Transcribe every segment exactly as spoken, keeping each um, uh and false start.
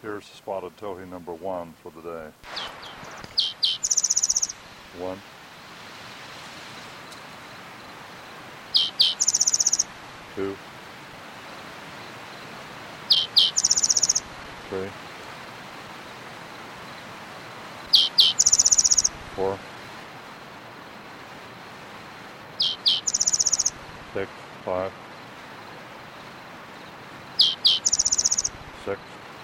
Here's spotted towhee number one for the day. One, two, three, four, six, five, six,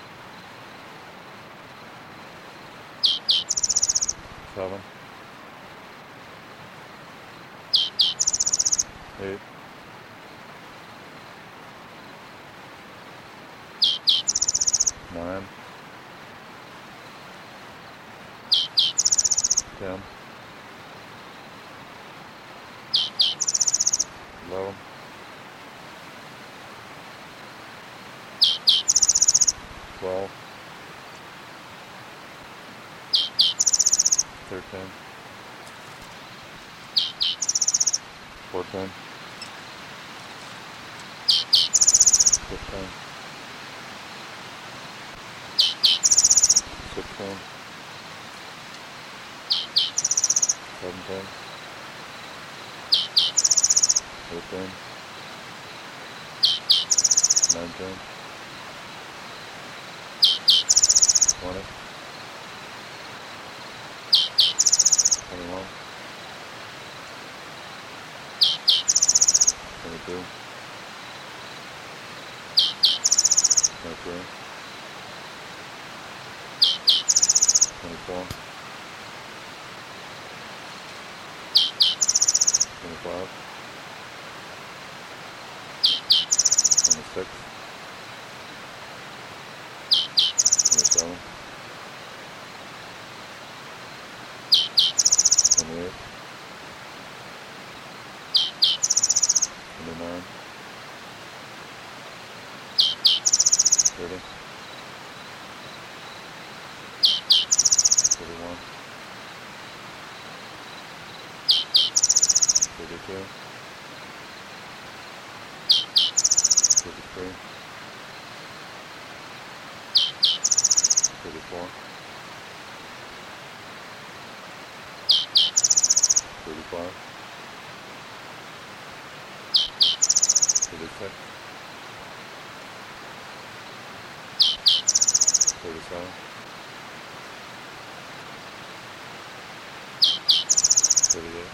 seven, eight, nine, ten, eleven, twelve, thirteen, fourteen, fifteen, sixteen, seventeen, eighteen, nineteen, twenty, twenty-one, twenty-two, twenty-three, twenty-four, twenty-five, twenty-six, twenty-seven, twenty-eight, twenty-nine, thirty, thirty-one, thirty-two, thirty-three, thirty-four, thirty-five, thirty-six, thirty-seven, thirty-eight,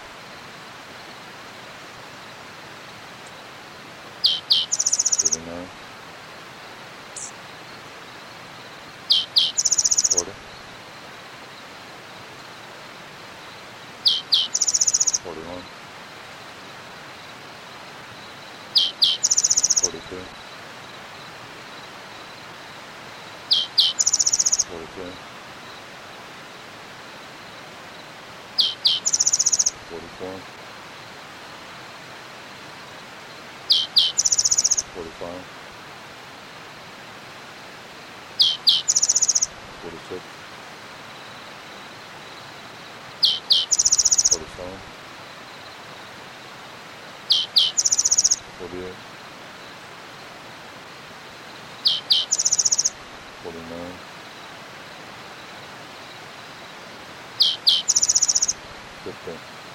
thirty-nine, forty, forty-one, forty-two, forty-three, forty-four, forty-five, forty-six, forty-seven, forty-eight, forty-nine, fifty.